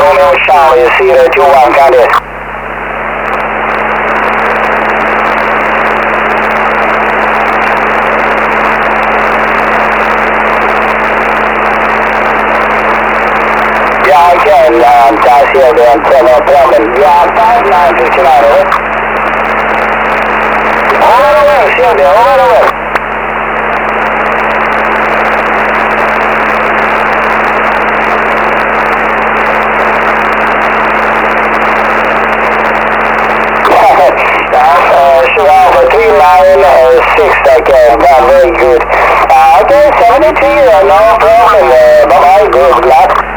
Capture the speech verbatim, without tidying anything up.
Romeo Charlie, zero two one, copy. Yeah, I can, um, Taxi over and Trevor Plumman. Yeah, five nine fifty-nine, over. Over the way, Sylvia, over the way. Alpha three nine six, okay, uh, very good. Uh, okay, seventy-two, uh, no problem, uh, bye-bye, good luck.